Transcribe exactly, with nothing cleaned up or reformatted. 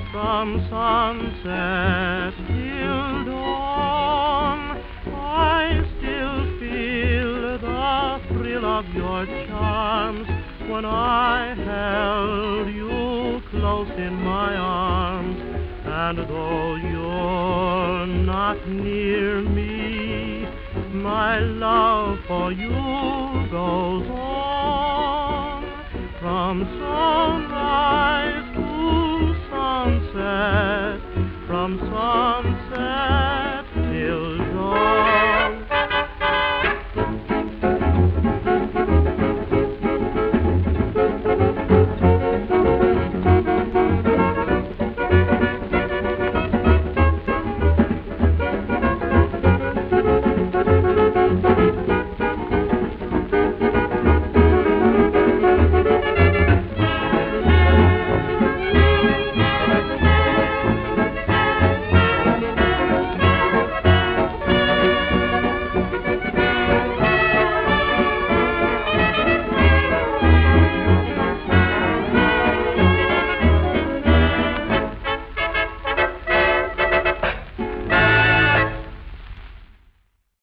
From sunset till dawn, I still feel the thrill of your charms when I held you close in my arms. And though you're not near me, my love for you goes on from sunrise